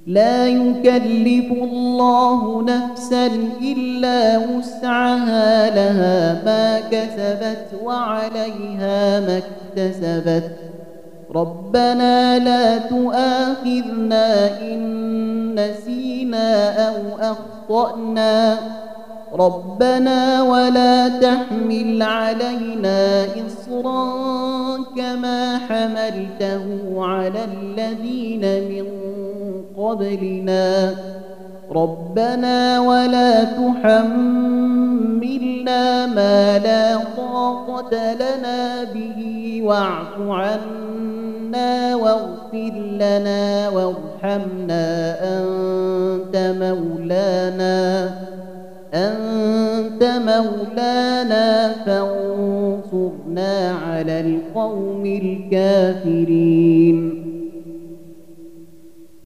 لا يكلف الله نفسا إلا وسعها، لها ما كسبت وعليها ما اكتسبت. ربنا لا تؤاخذنا إن نسينا أو أخطأنا، ربنا ولا تحمل علينا إصرا كما حملته على الذين من قبلنا، ربنا ولا تحملنا ما لا طاقة لنا به، واعف عنا واغفر لنا وارحمنا أنت مولانا فانصرنا على القوم الكافرين.